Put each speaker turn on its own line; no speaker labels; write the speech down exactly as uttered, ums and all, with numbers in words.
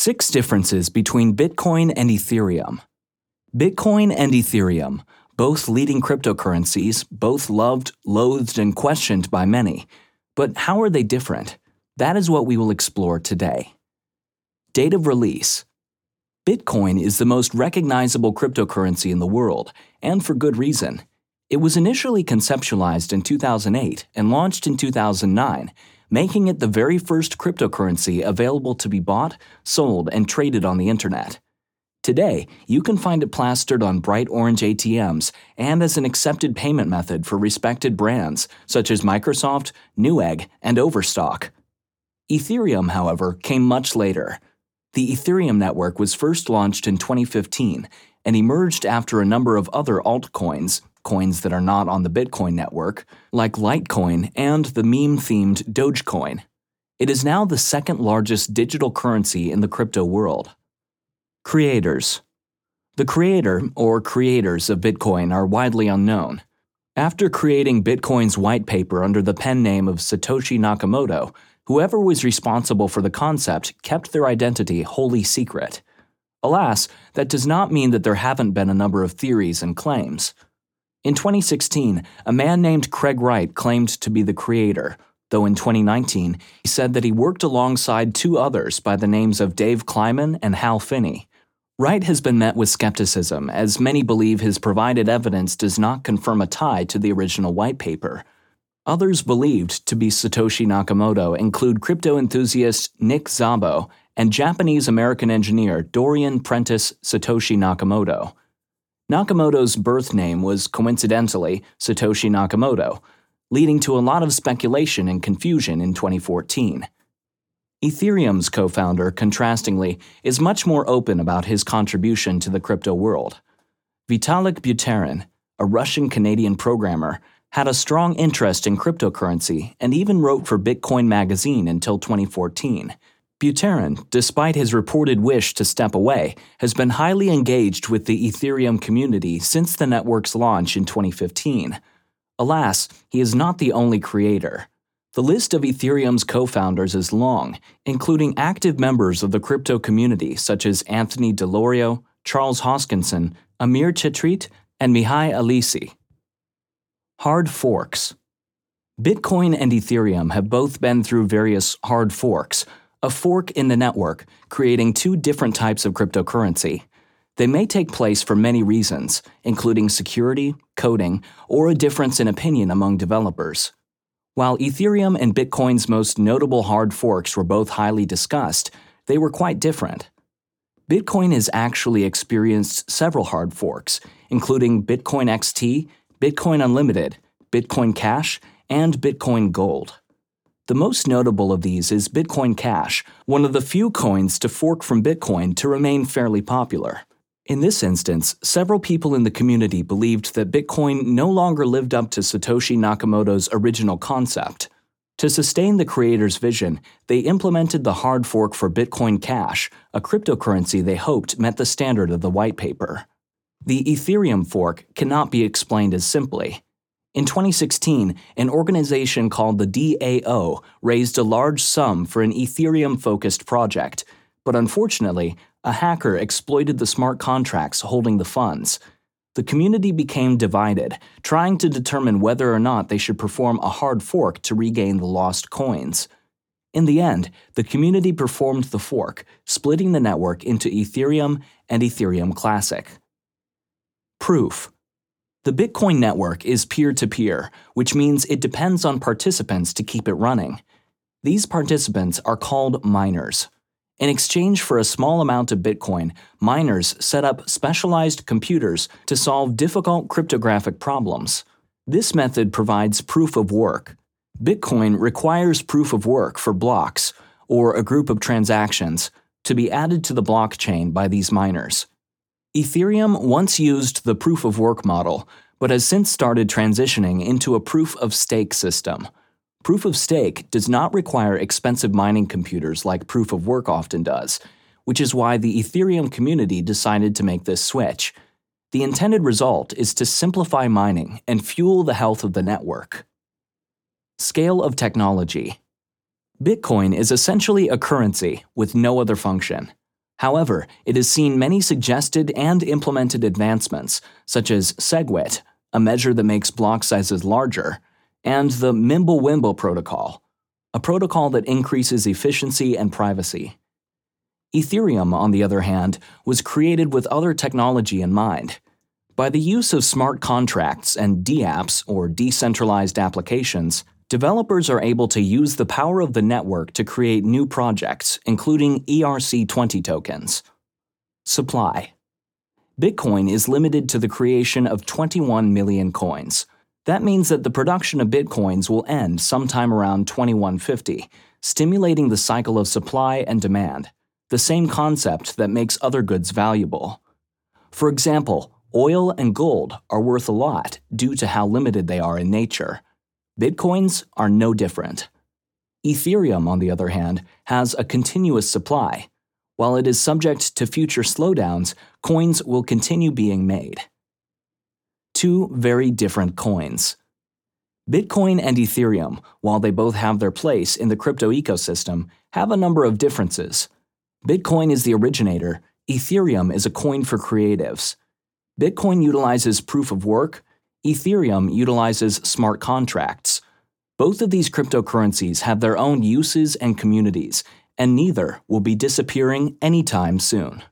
Six differences between Bitcoin and Ethereum. Bitcoin and Ethereum, both leading cryptocurrencies, both loved, loathed, and questioned by many. But how are they different? That is what we will explore today. Date of release. Bitcoin is the most recognizable cryptocurrency in the world, and for good reason. It was initially conceptualized in two thousand eight and launched in two thousand nine, making it the very first cryptocurrency available to be bought, sold, and traded on the internet. Today, you can find it plastered on bright orange A T Ms and as an accepted payment method for respected brands such as Microsoft, Newegg, and Overstock. Ethereum, however, came much later. The Ethereum network was first launched in twenty fifteen and emerged after a number of other altcoins, coins that are not on the Bitcoin network, like Litecoin and the meme-themed Dogecoin. It is now the second largest digital currency in the crypto world. Creators. The creator or creators of Bitcoin are widely unknown. After creating Bitcoin's white paper under the pen name of Satoshi Nakamoto, whoever was responsible for the concept kept their identity wholly secret. Alas, that does not mean that there haven't been a number of theories and claims. In twenty sixteen, a man named Craig Wright claimed to be the creator, though in twenty nineteen, he said that he worked alongside two others by the names of Dave Kleiman and Hal Finney. Wright has been met with skepticism, as many believe his provided evidence does not confirm a tie to the original white paper. Others believed to be Satoshi Nakamoto include crypto enthusiast Nick Szabo and Japanese-American engineer Dorian Prentice Satoshi Nakamoto. Nakamoto's birth name was coincidentally Satoshi Nakamoto, leading to a lot of speculation and confusion in twenty fourteen. Ethereum's co-founder, contrastingly, is much more open about his contribution to the crypto world. Vitalik Buterin, a Russian-Canadian programmer, had a strong interest in cryptocurrency and even wrote for Bitcoin magazine until twenty fourteen. Buterin, despite his reported wish to step away, has been highly engaged with the Ethereum community since the network's launch in twenty fifteen. Alas, he is not the only creator. The list of Ethereum's co-founders is long, including active members of the crypto community such as Anthony Delorio, Charles Hoskinson, Amir Chitrit, and Mihai Alisi. Hard forks. Bitcoin and Ethereum have both been through various hard forks, a fork in the network, creating two different types of cryptocurrency. They may take place for many reasons, including security, coding, or a difference in opinion among developers. While Ethereum and Bitcoin's most notable hard forks were both highly discussed, they were quite different. Bitcoin has actually experienced several hard forks, including Bitcoin X T, Bitcoin Unlimited, Bitcoin Cash, and Bitcoin Gold. The most notable of these is Bitcoin Cash, one of the few coins to fork from Bitcoin to remain fairly popular. In this instance, several people in the community believed that Bitcoin no longer lived up to Satoshi Nakamoto's original concept. To sustain the creator's vision, they implemented the hard fork for Bitcoin Cash, a cryptocurrency they hoped met the standard of the white paper. The Ethereum fork cannot be explained as simply. In twenty sixteen, an organization called the D A O raised a large sum for an Ethereum-focused project, but unfortunately, a hacker exploited the smart contracts holding the funds. The community became divided, trying to determine whether or not they should perform a hard fork to regain the lost coins. In the end, the community performed the fork, splitting the network into Ethereum and Ethereum Classic. Proof. The Bitcoin network is peer-to-peer, which means it depends on participants to keep it running. These participants are called miners. In exchange for a small amount of Bitcoin, miners set up specialized computers to solve difficult cryptographic problems. This method provides proof of work. Bitcoin requires proof of work for blocks, or a group of transactions, to be added to the blockchain by these miners. Ethereum once used the proof of work model, but has since started transitioning into a proof of stake system. Proof of stake does not require expensive mining computers like proof of work often does, which is why the Ethereum community decided to make this switch. The intended result is to simplify mining and fuel the health of the network. Scale of technology. Bitcoin is essentially a currency with no other function. However, it has seen many suggested and implemented advancements, such as SegWit, a measure that makes block sizes larger, and the Mimblewimble protocol, a protocol that increases efficiency and privacy. Ethereum, on the other hand, was created with other technology in mind. By the use of smart contracts and dApps, or decentralized applications, developers are able to use the power of the network to create new projects, including E R C twenty tokens. Supply. Bitcoin is limited to the creation of twenty-one million coins. That means that the production of Bitcoins will end sometime around twenty-one fifty, stimulating the cycle of supply and demand, the same concept that makes other goods valuable. For example, oil and gold are worth a lot due to how limited they are in nature. Bitcoins are no different. Ethereum, on the other hand, has a continuous supply. While it is subject to future slowdowns, coins will continue being made. Two very different coins. Bitcoin and Ethereum, while they both have their place in the crypto ecosystem, have a number of differences. Bitcoin is the originator, Ethereum is a coin for creatives. Bitcoin utilizes proof of work, Ethereum utilizes smart contracts. Both of these cryptocurrencies have their own uses and communities, and neither will be disappearing anytime soon.